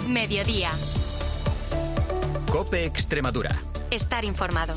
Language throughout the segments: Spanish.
Mediodía. COPE Extremadura. Estar informado.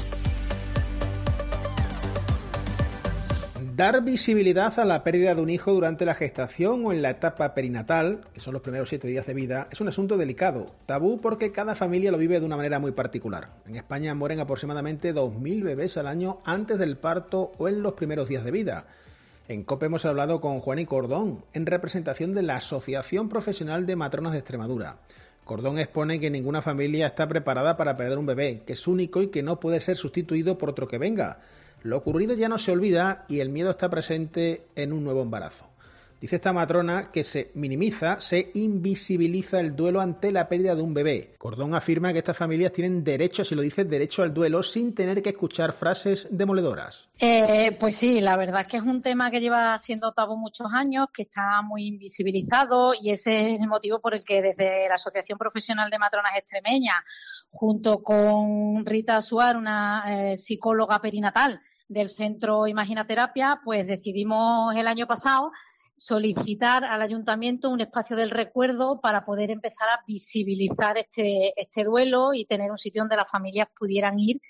Dar visibilidad a la pérdida de un hijo durante la gestación o en la etapa perinatal, que son los primeros 7 días de vida, es un asunto delicado, tabú porque cada familia lo vive de una manera muy particular. En España mueren aproximadamente 2.000 bebés al año antes del parto o en los primeros días de vida. En COPE hemos hablado con Juani Cordón, en representación de la Asociación Profesional de Matronas de Extremadura. Cordón expone que ninguna familia está preparada para perder un bebé, que es único y que no puede ser sustituido por otro que venga. Lo ocurrido ya no se olvida y el miedo está presente en un nuevo embarazo. Dice esta matrona que se minimiza, se invisibiliza el duelo ante la pérdida de un bebé. Cordón afirma que estas familias tienen derecho, si lo dice, derecho al duelo sin tener que escuchar frases demoledoras. Pues sí, la verdad es que es un tema que lleva siendo tabú muchos años, que está muy invisibilizado y ese es el motivo por el que desde la Asociación Profesional de Matronas Extremeñas, junto con Rita Suar, una psicóloga perinatal del Centro Imaginaterapia, pues decidimos el año pasado solicitar al Ayuntamiento un espacio del recuerdo para poder empezar a visibilizar este duelo y tener un sitio donde las familias pudieran ir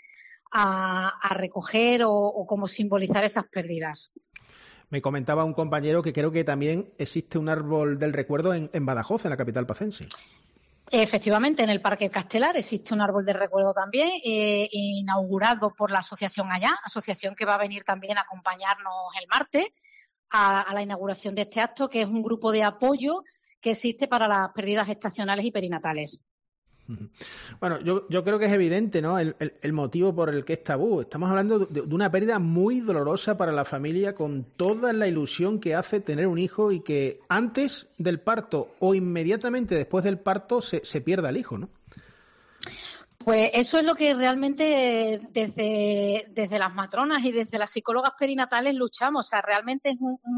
a recoger o como simbolizar esas pérdidas. Me comentaba un compañero que creo que también existe un árbol del recuerdo en Badajoz, en la capital pacense. Efectivamente, en el Parque Castelar existe un árbol de recuerdo también, inaugurado por la asociación Allá, asociación que va a venir también a acompañarnos el martes a la inauguración de este acto, que es un grupo de apoyo que existe para las pérdidas gestacionales y perinatales. Bueno, yo creo que es evidente, ¿no?, el motivo por el que es tabú. Estamos hablando de una pérdida muy dolorosa para la familia, con toda la ilusión que hace tener un hijo y que antes del parto o inmediatamente después del parto se pierda el hijo, ¿no? Pues eso es lo que realmente desde las matronas y desde las psicólogas perinatales luchamos. O sea, realmente es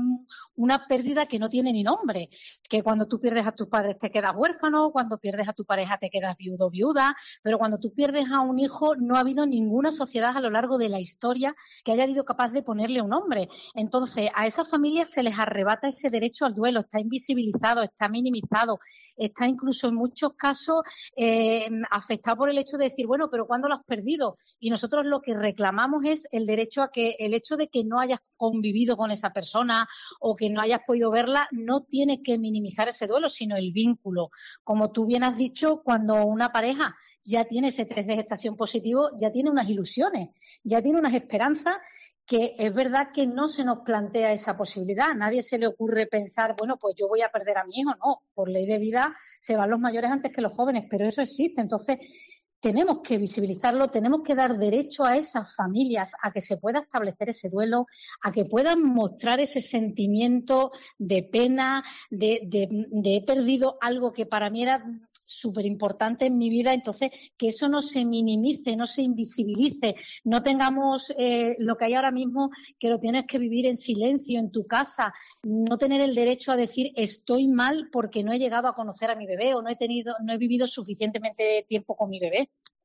una pérdida que no tiene ni nombre. Que cuando tú pierdes a tus padres te quedas huérfano, cuando pierdes a tu pareja te quedas viudo o viuda, pero cuando tú pierdes a un hijo no ha habido ninguna sociedad a lo largo de la historia que haya sido capaz de ponerle un nombre. Entonces, a esas familias se les arrebata ese derecho al duelo, está invisibilizado, está minimizado, está incluso en muchos casos afectado por el hecho de decir, bueno, pero ¿cuándo lo has perdido? Y nosotros lo que reclamamos es el derecho a que el hecho de que no hayas convivido con esa persona o que no hayas podido verla no tiene que minimizar ese duelo, sino el vínculo. Como tú bien has dicho, cuando una pareja ya tiene ese test de gestación positivo, ya tiene unas ilusiones, ya tiene unas esperanzas, que es verdad que no se nos plantea esa posibilidad. A nadie se le ocurre pensar, bueno, pues yo voy a perder a mi hijo. No, por ley de vida se van los mayores antes que los jóvenes, pero eso existe. Entonces, tenemos que visibilizarlo, tenemos que dar derecho a esas familias a que se pueda establecer ese duelo, a que puedan mostrar ese sentimiento de pena, de he perdido algo que para mí era súper importante en mi vida. Entonces, que eso no se minimice, no se invisibilice, no tengamos lo que hay ahora mismo, que lo tienes que vivir en silencio en tu casa, no tener el derecho a decir estoy mal porque no he llegado a conocer a mi bebé o no he vivido suficientemente tiempo con mi bebé.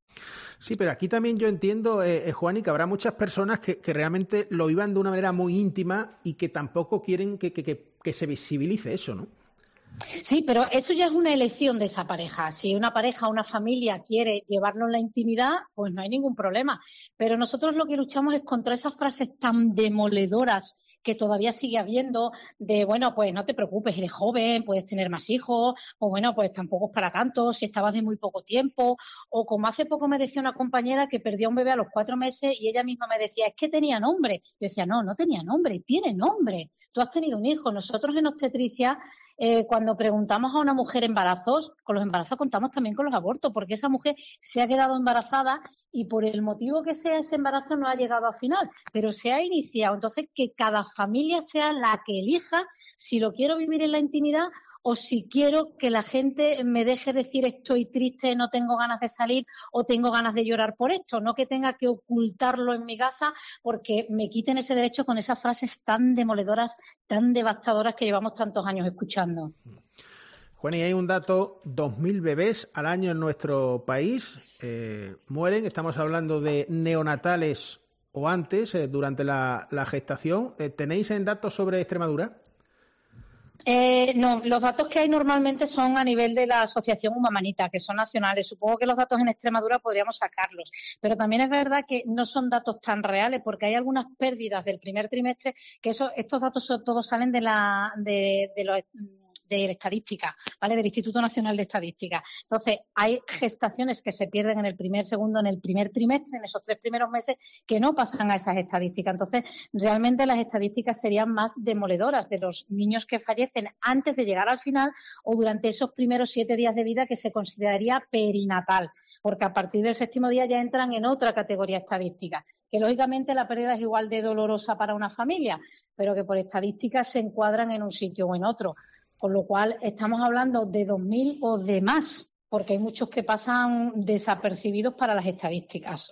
Sí, pero aquí también yo entiendo, Juani, que habrá muchas personas que realmente lo vivan de una manera muy íntima y que tampoco quieren que se visibilice eso, ¿no? Sí, pero eso ya es una elección de esa pareja. Si una pareja o una familia quiere llevarlo en la intimidad, pues no hay ningún problema. Pero nosotros lo que luchamos es contra esas frases tan demoledoras que todavía sigue habiendo de, bueno, pues no te preocupes, eres joven, puedes tener más hijos, o bueno, pues tampoco es para tanto, si estabas de muy poco tiempo, o como hace poco me decía una compañera que perdió a un bebé a los 4 meses y ella misma me decía, es que tenía nombre. Yo decía, no tenía nombre, tiene nombre. Tú has tenido un hijo. Nosotros en obstetricia, cuando preguntamos a una mujer embarazos, con los embarazos contamos también con los abortos, porque esa mujer se ha quedado embarazada y por el motivo que sea ese embarazo no ha llegado al final, pero se ha iniciado. Entonces, que cada familia sea la que elija si lo quiero vivir en la intimidad o si quiero que la gente me deje decir estoy triste, no tengo ganas de salir o tengo ganas de llorar por esto, no que tenga que ocultarlo en mi casa porque me quiten ese derecho con esas frases tan demoledoras, tan devastadoras que llevamos tantos años escuchando. Juan, y hay un dato, 2.000 bebés al año en nuestro país mueren, estamos hablando de neonatales o antes, durante la gestación. ¿Tenéis datos sobre Extremadura? No, los datos que hay normalmente son a nivel de la Asociación Humanita, que son nacionales. Supongo que los datos en Extremadura podríamos sacarlos, pero también es verdad que no son datos tan reales porque hay algunas pérdidas del primer trimestre que estos datos todos salen de la estadística, ¿vale? Del Instituto Nacional de Estadística. Entonces, hay gestaciones que se pierden en el primer, segundo, en el primer trimestre, en esos 3 primeros meses, que no pasan a esas estadísticas. Entonces, realmente las estadísticas serían más demoledoras de los niños que fallecen antes de llegar al final o durante esos primeros 7 días de vida que se consideraría perinatal, porque a partir del 7º día ya entran en otra categoría estadística, que lógicamente la pérdida es igual de dolorosa para una familia, pero que por estadísticas se encuadran en un sitio o en otro. Con lo cual estamos hablando de 2.000 o de más, porque hay muchos que pasan desapercibidos para las estadísticas.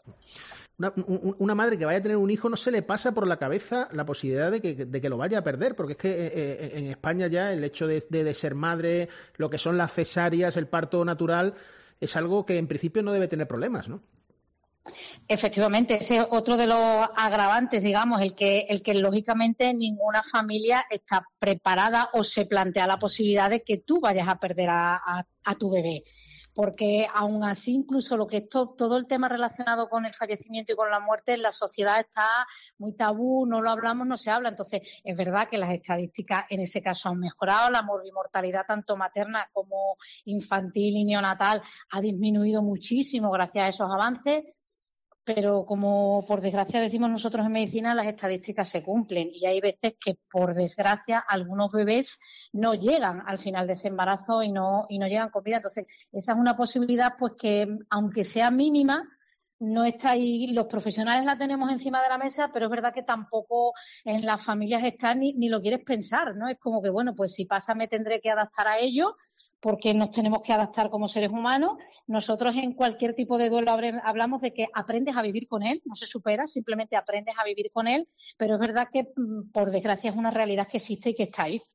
Una madre que vaya a tener un hijo no se le pasa por la cabeza la posibilidad de que lo vaya a perder, porque es que en España ya el hecho de ser madre, lo que son las cesáreas, el parto natural, es algo que en principio no debe tener problemas, ¿no? Efectivamente, ese es otro de los agravantes, digamos, el que lógicamente ninguna familia está preparada o se plantea la posibilidad de que tú vayas a perder a tu bebé. Porque aún así, incluso lo que es todo el tema relacionado con el fallecimiento y con la muerte en la sociedad está muy tabú, no lo hablamos, no se habla. Entonces, es verdad que las estadísticas en ese caso han mejorado, la morbimortalidad tanto materna como infantil y neonatal ha disminuido muchísimo gracias a esos avances. Pero como por desgracia decimos nosotros en medicina, las estadísticas se cumplen y hay veces que por desgracia algunos bebés no llegan al final de ese embarazo y no llegan con vida. Entonces esa es una posibilidad pues que aunque sea mínima no está ahí, los profesionales la tenemos encima de la mesa, pero es verdad que tampoco en las familias está ni lo quieres pensar, ¿no? Es como que bueno, pues si pasa me tendré que adaptar a ello, porque nos tenemos que adaptar como seres humanos. Nosotros en cualquier tipo de duelo hablamos de que aprendes a vivir con él, no se supera, simplemente aprendes a vivir con él, pero es verdad que, por desgracia, es una realidad que existe y que está ahí.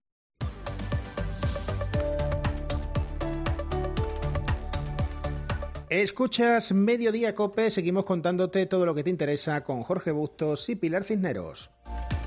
Escuchas Mediodía COPE, seguimos contándote todo lo que te interesa con Jorge Bustos y Pilar Cisneros.